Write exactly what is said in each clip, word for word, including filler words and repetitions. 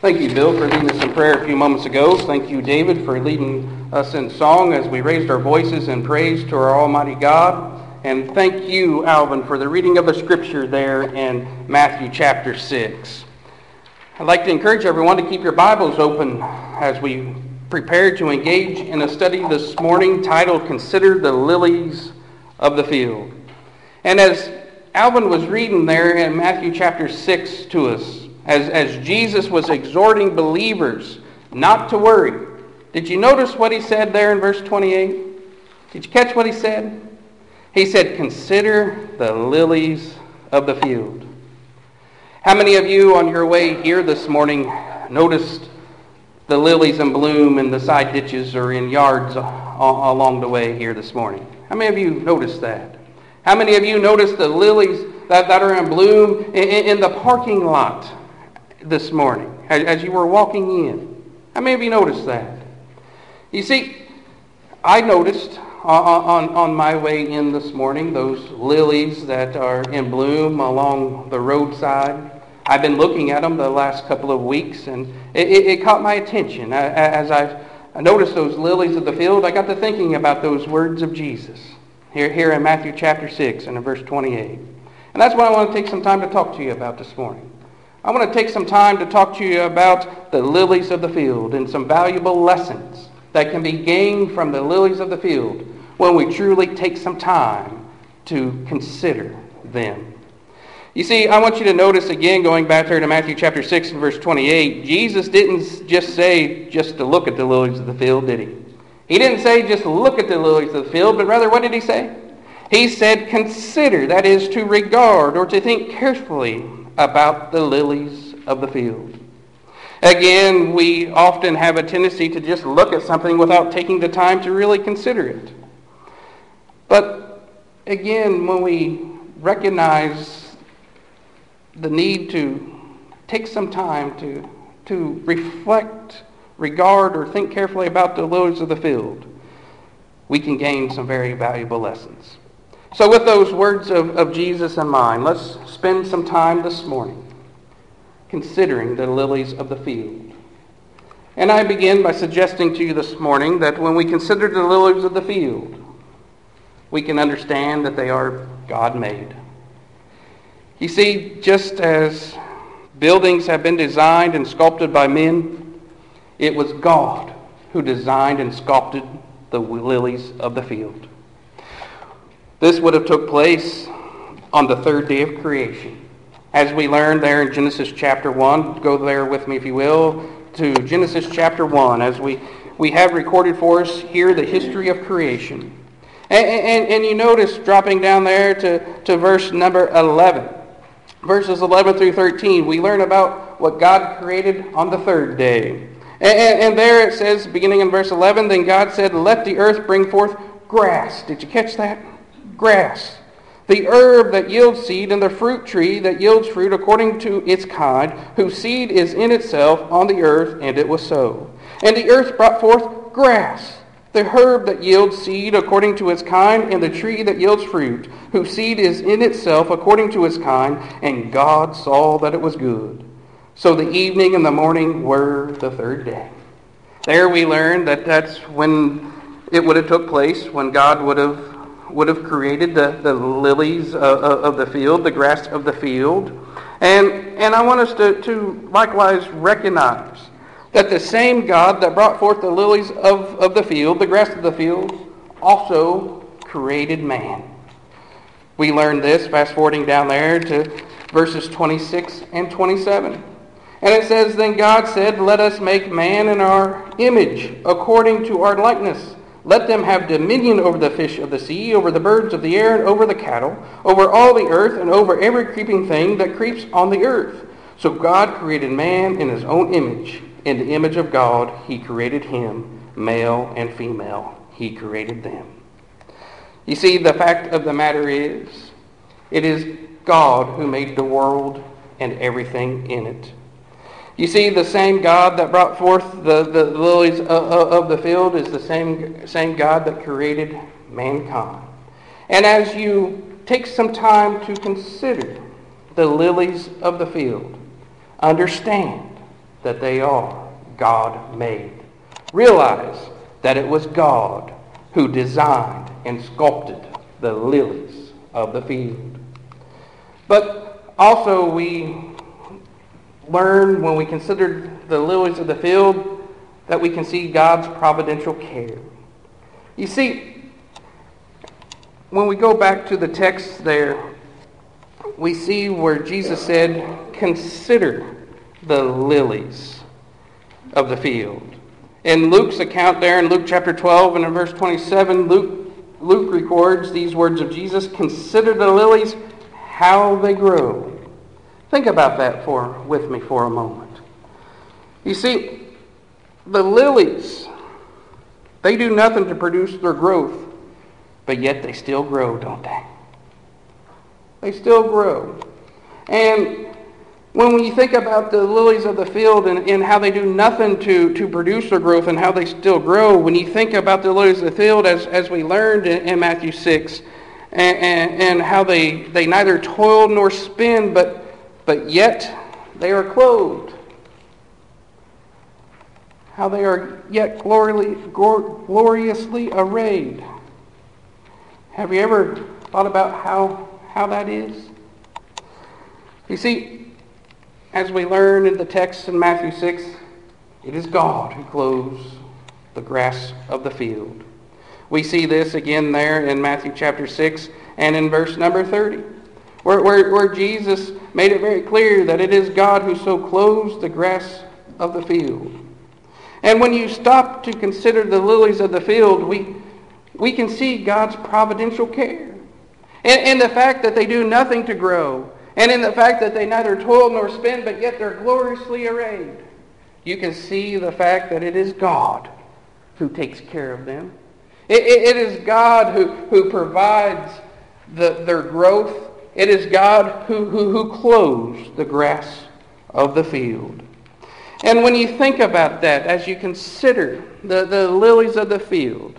Thank you, Bill, for leading us in prayer a few moments ago. Thank you, David, for leading us in song as we raised our voices in praise to our Almighty God. And thank you, Alvin, for the reading of the scripture there in Matthew chapter six. I'd like to encourage everyone to keep your Bibles open as we prepare to engage in a study this morning titled, Consider the Lilies of the Field. And as Alvin was reading there in Matthew chapter six to us, As, as Jesus was exhorting believers not to worry. Did you notice what he said there in verse twenty-eight? Did you catch what he said? He said, consider the lilies of the field. How many of you on your way here this morning noticed the lilies in bloom in the side ditches or in yards along the way here this morning? How many of you noticed that? How many of you noticed the lilies that, that are in bloom in, in the parking lot this morning as, as you were walking in? How many of you noticed that? You see, I noticed on, on, on my way in this morning those lilies that are in bloom along the roadside. I've been looking at them the last couple of weeks, and it, it, it caught my attention. As I noticed those lilies of the field, I got to thinking about those words of Jesus here, here in Matthew chapter six and in verse twenty-eight. And that's what I want to take some time to talk to you about this morning. I want to take some time to talk to you about the lilies of the field and some valuable lessons that can be gained from the lilies of the field when we truly take some time to consider them. You see, I want you to notice again, going back there to Matthew chapter six and verse twenty-eight, Jesus didn't just say just to look at the lilies of the field, did he? He didn't say just look at the lilies of the field, but rather what did he say? He said consider, that is to regard or to think carefully about the lilies of the field. Again, we often have a tendency to just look at something without taking the time to really consider it. But again, when we recognize the need to take some time to, to reflect, regard, or think carefully about the lilies of the field, we can gain some very valuable lessons. So with those words of, of Jesus in mind, let's spend some time this morning considering the lilies of the field. And I begin by suggesting to you this morning that when we consider the lilies of the field, we can understand that they are God-made. You see, just as buildings have been designed and sculpted by men, it was God who designed and sculpted the lilies of the field. This would have took place on the third day of creation. As we learned there in Genesis chapter one, go there with me if you will, to Genesis chapter one, as we, we have recorded for us here the history of creation. And, and, and you notice dropping down there to, to verse number eleven. Verses eleven through thirteen, we learn about what God created on the third day. And, and, and there it says, beginning in verse eleven, then God said, let the earth bring forth grass. Did you catch that? Grass, the herb that yields seed, and the fruit tree that yields fruit according to its kind, whose seed is in itself on the earth, and it was so. And the earth brought forth grass, the herb that yields seed according to its kind, and the tree that yields fruit, whose seed is in itself according to its kind, and God saw that it was good. So the evening and the morning were the third day. There we learn that that's when it would have took place, when God would have would have created the, the lilies of, of the field, the grass of the field. And, and I want us to, to likewise recognize that the same God that brought forth the lilies of, of the field, the grass of the field, also created man. We learned this, fast forwarding down there to verses twenty-six and twenty-seven. And it says, then God said, let us make man in our image, according to our likeness. Let them have dominion over the fish of the sea, over the birds of the air, and over the cattle, over all the earth, and over every creeping thing that creeps on the earth. So God created man in his own image. In the image of God, he created him, male and female. He created them. You see, the fact of the matter is, it is God who made the world and everything in it. You see, the same God that brought forth the, the lilies of, of the field is the same, same God that created mankind. And as you take some time to consider the lilies of the field, understand that they are God-made. Realize that it was God who designed and sculpted the lilies of the field. But also we learn when we consider the lilies of the field that we can see God's providential care. You see, when we go back to the text there, we see where Jesus said, consider the lilies of the field. In Luke's account there, in Luke chapter twelve and in verse twenty-seven, Luke, Luke records these words of Jesus, consider the lilies, how they grow. Think about that for with me for a moment. You see, the lilies, they do nothing to produce their growth, but yet they still grow, don't they? They still grow. And when you think about the lilies of the field and, and how they do nothing to, to produce their growth and how they still grow, when you think about the lilies of the field as, as we learned in, in Matthew six, and, and, and how they, they neither toil nor spin, but, but yet they are clothed. How they are yet gloriously, gloriously arrayed. Have you ever thought about how, how that is? You see, as we learn in the text in Matthew six, it is God who clothes the grass of the field. We see this again there in Matthew chapter six and in verse number thirty, where, where, where Jesus made it very clear that it is God who so clothes the grass of the field. And when you stop to consider the lilies of the field, we, we can see God's providential care. And, and the fact that they do nothing to grow, and in the fact that they neither toil nor spin, but yet they're gloriously arrayed. You can see the fact that it is God who takes care of them. It, it, it is God who, who provides the, their growth. It is God who, who, who clothes the grass of the field. And when you think about that, as you consider the, the lilies of the field,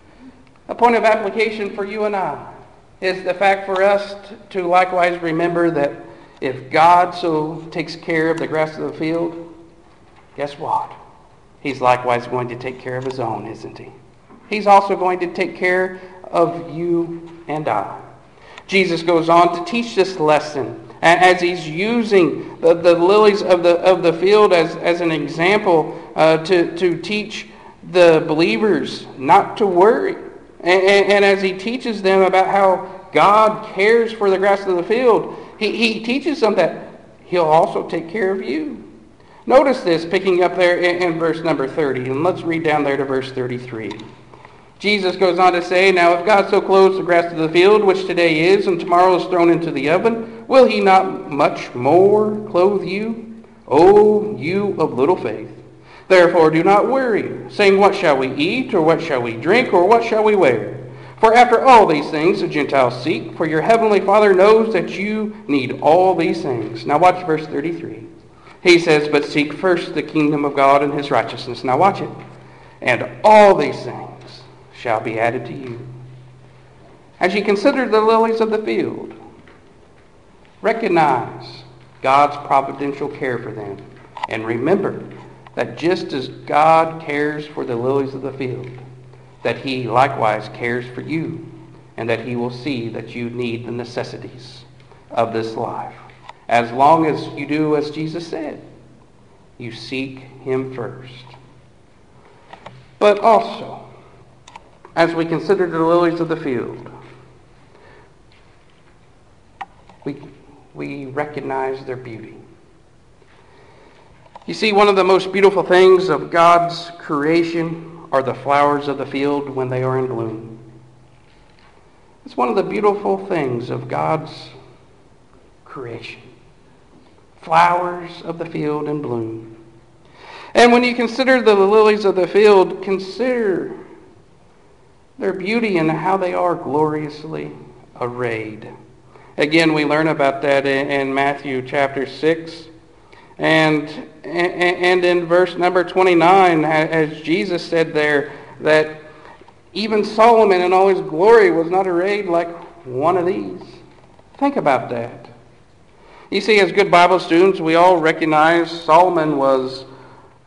a point of application for you and I is the fact for us to likewise remember that if God so takes care of the grass of the field, guess what? He's likewise going to take care of his own, isn't he? He's also going to take care of you and I. Jesus goes on to teach this lesson as he's using the, the lilies of the of the field as, as an example uh, to, to teach the believers not to worry. And, and, and as he teaches them about how God cares for the grass of the field, he, he teaches them that he'll also take care of you. Notice this, picking up there in, in verse number thirty. And let's read down there to verse thirty-three. Jesus goes on to say, now if God so clothes the grass of the field, which today is and tomorrow is thrown into the oven, will he not much more clothe you, O you of little faith? Therefore do not worry, saying, what shall we eat, or what shall we drink, or what shall we wear? For after all these things the Gentiles seek, for your heavenly Father knows that you need all these things. Now watch verse thirty-three. He says, but seek first the kingdom of God and his righteousness. Now watch it. And all these things shall be added to you. As you consider the lilies of the field, recognize God's providential care for them. And remember that just as God cares for the lilies of the field, that he likewise cares for you, and that he will see that you need the necessities of this life. As long as you do as Jesus said, you seek him first. But also, as we consider the lilies of the field, we, we recognize their beauty. You see, one of the most beautiful things of God's creation are the flowers of the field when they are in bloom. It's one of the beautiful things of God's creation. Flowers of the field in bloom. And when you consider the lilies of the field, consider their beauty and how they are gloriously arrayed. Again, we learn about that in, in Matthew chapter six. And, and in verse number twenty-nine, as Jesus said there, that even Solomon in all his glory was not arrayed like one of these. Think about that. You see, as good Bible students, we all recognize Solomon was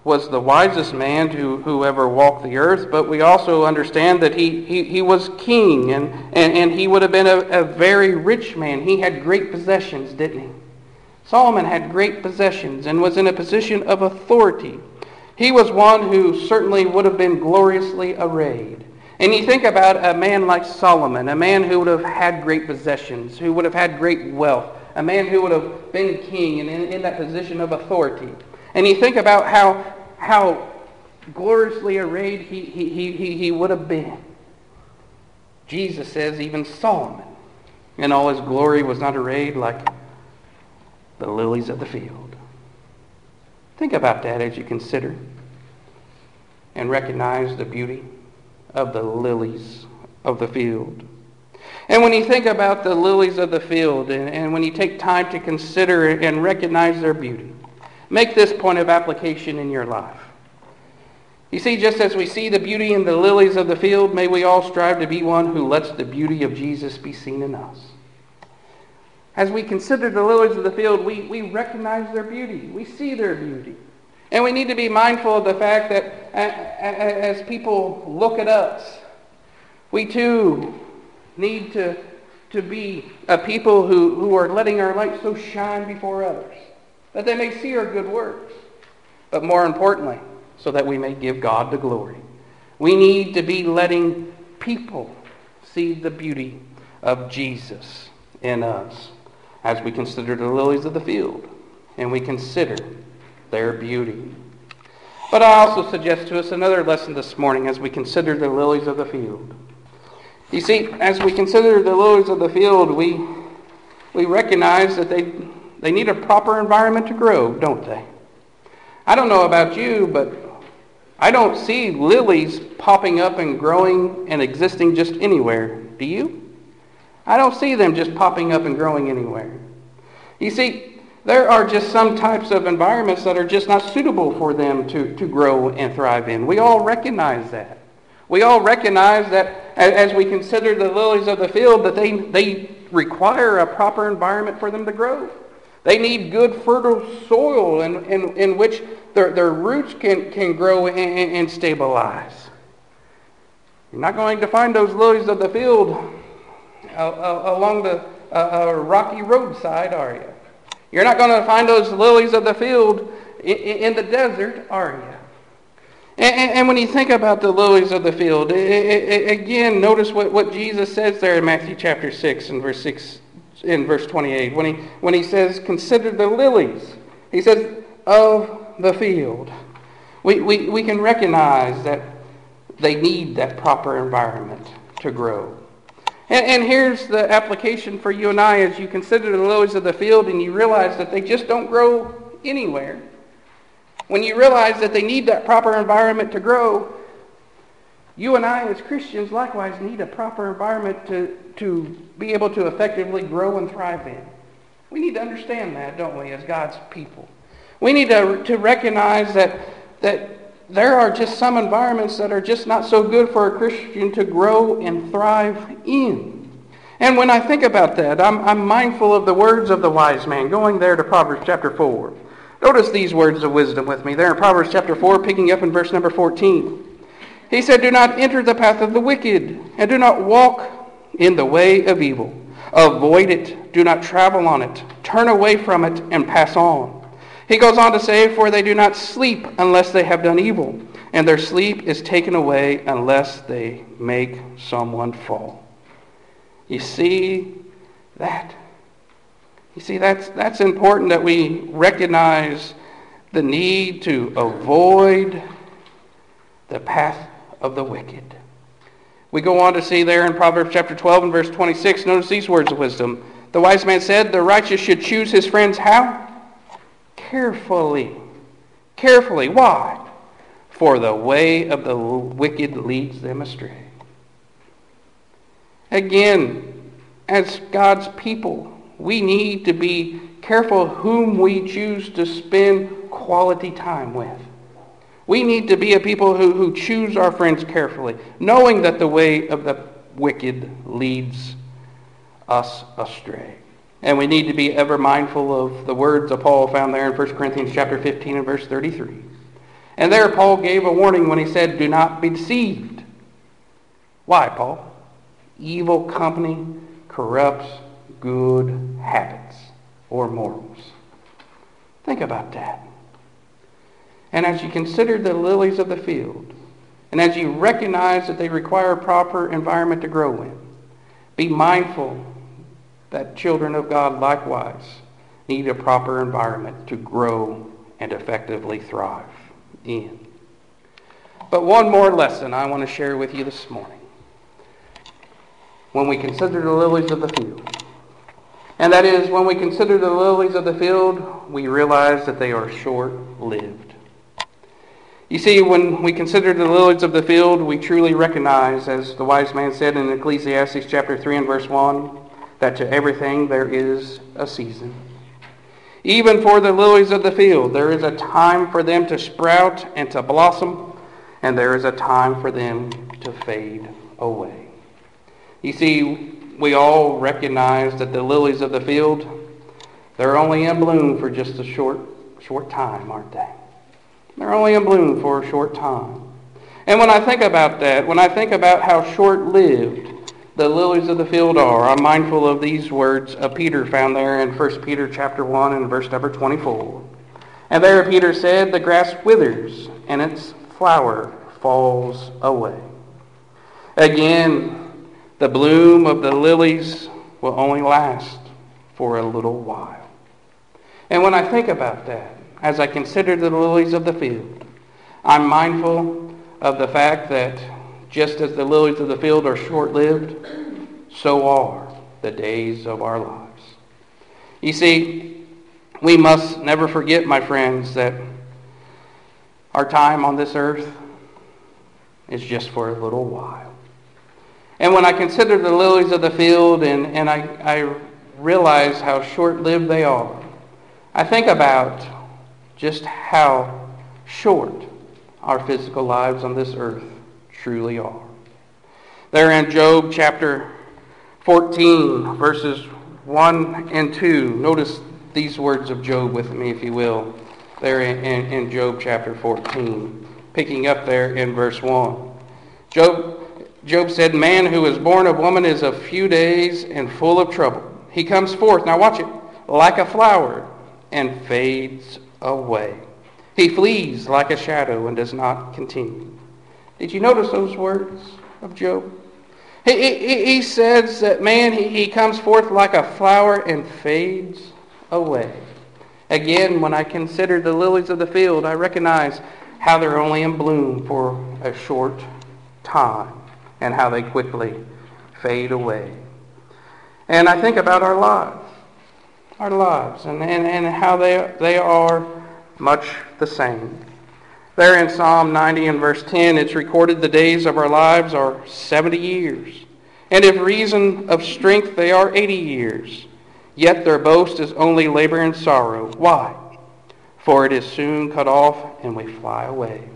was the wisest man who, who ever walked the earth, but we also understand that he, he, he was king, and, and, and he would have been a, a very rich man. He had great possessions, didn't he? Solomon had great possessions and was in a position of authority. He was one who certainly would have been gloriously arrayed. And you think about a man like Solomon, a man who would have had great possessions, who would have had great wealth, a man who would have been king and in, in that position of authority. And you think about how how gloriously arrayed he, he, he, he would have been. Jesus says even Solomon in all his glory was not arrayed like the lilies of the field. Think about that as you consider and recognize the beauty of the lilies of the field. And when you think about the lilies of the field, and, and when you take time to consider and recognize their beauty, make this point of application in your life. You see, just as we see the beauty in the lilies of the field, may we all strive to be one who lets the beauty of Jesus be seen in us. As we consider the lilies of the field, we, we recognize their beauty. We see their beauty. And we need to be mindful of the fact that as people look at us, we too need to, to be a people who, who are letting our light so shine before others, that they may see our good works. But more importantly, so that we may give God the glory. We need to be letting people see the beauty of Jesus in us as we consider the lilies of the field and we consider their beauty. But I also suggest to us another lesson this morning as we consider the lilies of the field. You see, as we consider the lilies of the field, we we recognize that they they need a proper environment to grow, don't they? I don't know about you, but I don't see lilies popping up and growing and existing just anywhere. Do you? I don't see them just popping up and growing anywhere. You see, there are just some types of environments that are just not suitable for them to, to grow and thrive in. We all recognize that. We all recognize that as we consider the lilies of the field, that they, they require a proper environment for them to grow. They need good fertile soil in, in, in which their, their roots can, can grow and, and stabilize. You're not going to find those lilies of the field uh, uh, along the uh, uh, rocky roadside, are you? You're not going to find those lilies of the field in, in the desert, are you? And, and, and when you think about the lilies of the field, it, it, again, notice what, what Jesus says there in Matthew chapter six and verse six. In verse twenty-eight, when he when he says, consider the lilies, he says, of the field. We, we, we can recognize that they need that proper environment to grow. And, and here's the application for you and I as you consider the lilies of the field and you realize that they just don't grow anywhere. When you realize that they need that proper environment to grow, you and I as Christians likewise need a proper environment to, to be able to effectively grow and thrive in. We need to understand that, don't we, as God's people. We need to, to recognize that, that there are just some environments that are just not so good for a Christian to grow and thrive in. And when I think about that, I'm, I'm mindful of the words of the wise man, going there to Proverbs chapter four. Notice these words of wisdom with me. There in Proverbs chapter four, picking up in verse number fourteen. He said, do not enter the path of the wicked, and do not walk in the way of evil. Avoid it. Do not travel on it. Turn away from it and pass on. He goes on to say, for they do not sleep unless they have done evil, and their sleep is taken away unless they make someone fall. You see that? You see, that's, that's important that we recognize the need to avoid the path of the wicked. We go on to see there in Proverbs chapter twelve and verse twenty-six, notice these words of wisdom. The wise man said, the righteous should choose his friends how? Carefully. Carefully. Why? For the way of the wicked leads them astray. Again, as God's people, we need to be careful whom we choose to spend quality time with. We need to be a people who, who choose our friends carefully, knowing that the way of the wicked leads us astray. And we need to be ever mindful of the words of Paul found there in First Corinthians chapter fifteen and verse thirty-three. And there Paul gave a warning when he said, do not be deceived. Why, Paul? Evil company corrupts good habits or morals. Think about that. And as you consider the lilies of the field, and as you recognize that they require a proper environment to grow in, be mindful that children of God likewise need a proper environment to grow and effectively thrive in. But one more lesson I want to share with you this morning. When we consider the lilies of the field, and that is when we consider the lilies of the field, we realize that they are short-lived. You see, when we consider the lilies of the field, we truly recognize, as the wise man said in Ecclesiastes chapter three and verse one, that to everything there is a season. Even for the lilies of the field, there is a time for them to sprout and to blossom, and there is a time for them to fade away. You see, we all recognize that the lilies of the field, they're only in bloom for just a short, short time, aren't they? They're only in bloom for a short time. And when I think about that, when I think about how short-lived the lilies of the field are, I'm mindful of these words of Peter found there in First Peter chapter one and verse number twenty-four. And there Peter said, the grass withers and its flower falls away. Again, the bloom of the lilies will only last for a little while. And when I think about that, as I consider the lilies of the field, I'm mindful of the fact that just as the lilies of the field are short-lived, so are the days of our lives. You see, we must never forget, my friends, that our time on this earth is just for a little while. And when I consider the lilies of the field and, and I, I realize how short-lived they are, I think about just how short our physical lives on this earth truly are. There in Job chapter fourteen, verses one and two, notice these words of Job with me, if you will, there in, in, in Job chapter fourteen, picking up there in verse one. Job, Job said, man who is born of woman is of few days and full of trouble. He comes forth, now watch it, like a flower and fades away. He flees like a shadow and does not continue. Did you notice those words of Job? He, he, he says that, man, he, he comes forth like a flower and fades away. Again, when I consider the lilies of the field, I recognize how they're only in bloom for a short time and how they quickly fade away. And I think about our lives, our lives, and, and, and how they, they are much the same. There in Psalm ninety and verse ten, it's recorded the days of our lives are seventy years. And if reason of strength, they are eighty years. Yet their boast is only labor and sorrow. Why? For it is soon cut off and we fly away.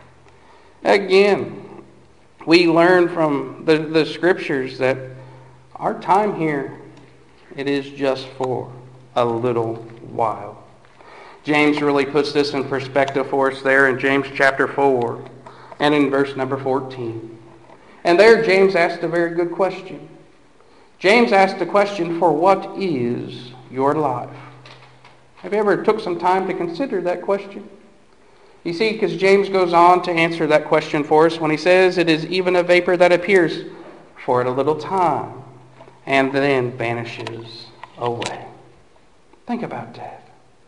Again, we learn from the, the scriptures that our time here, it is just for a little while. James really puts this in perspective for us there in James chapter four and in verse number fourteen. And there James asked a very good question. James asked the question, for what is your life? Have you ever took some time to consider that question? You see, because James goes on to answer that question for us when he says, it is even a vapor that appears for a little time and then vanishes away. Think about that.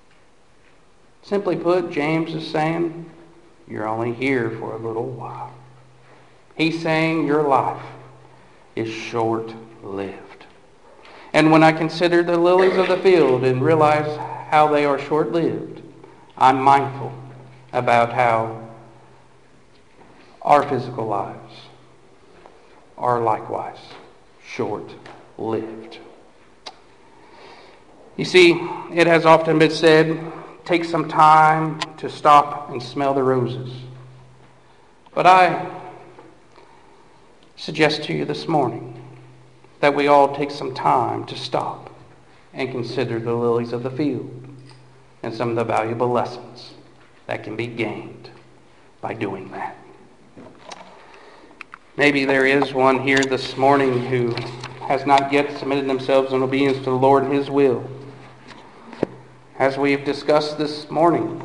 Simply put, James is saying, you're only here for a little while. He's saying your life is short-lived. And when I consider the lilies of the field and realize how they are short-lived, I'm mindful about how our physical lives are likewise short-lived. You see, it has often been said, take some time to stop and smell the roses. But I suggest to you this morning that we all take some time to stop and consider the lilies of the field and some of the valuable lessons that can be gained by doing that. Maybe there is one here this morning who has not yet submitted themselves in obedience to the Lord and His will. As we've discussed this morning,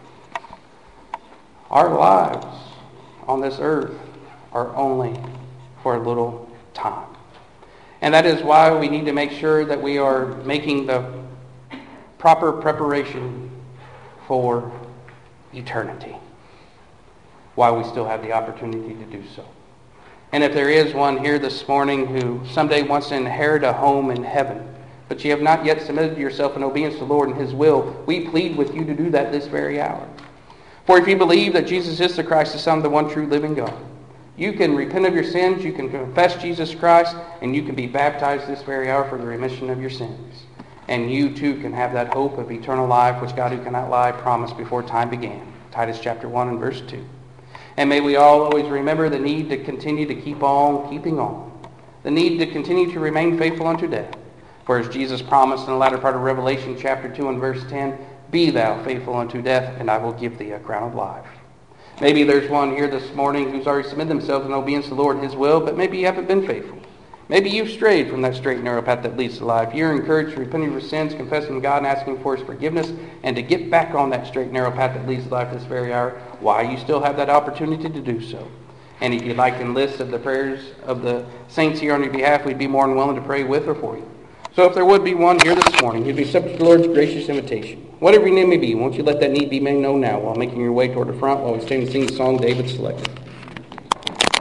our lives on this earth are only for a little time. And that is why we need to make sure that we are making the proper preparation for eternity while we still have the opportunity to do so. And if there is one here this morning who someday wants to inherit a home in heaven, but you have not yet submitted yourself in obedience to the Lord and His will, we plead with you to do that this very hour. For if you believe that Jesus is the Christ, the Son of the one true living God, you can repent of your sins, you can confess Jesus Christ, and you can be baptized this very hour for the remission of your sins. And you too can have that hope of eternal life, which God who cannot lie promised before time began. Titus chapter one and verse two. And may we all always remember the need to continue to keep on keeping on. The need to continue to remain faithful unto death. For as Jesus promised in the latter part of Revelation chapter two and verse ten, be thou faithful unto death, and I will give thee a crown of life. Maybe there's one here this morning who's already submitted themselves in obedience to the Lord and His will, but maybe you haven't been faithful. Maybe you've strayed from that straight and narrow path that leads to life. You're encouraged to repent of your sins, confessing to God and asking for His forgiveness, and to get back on that straight and narrow path that leads to life this very hour, while you still have that opportunity to do so. And if you'd like to enlist of the prayers of the saints here on your behalf, we'd be more than willing to pray with or for you. So if there would be one here this morning who'd be subject to the Lord's gracious invitation, whatever your name may be, won't you let that need be made known now while making your way toward the front while we stand and sing the song David selected.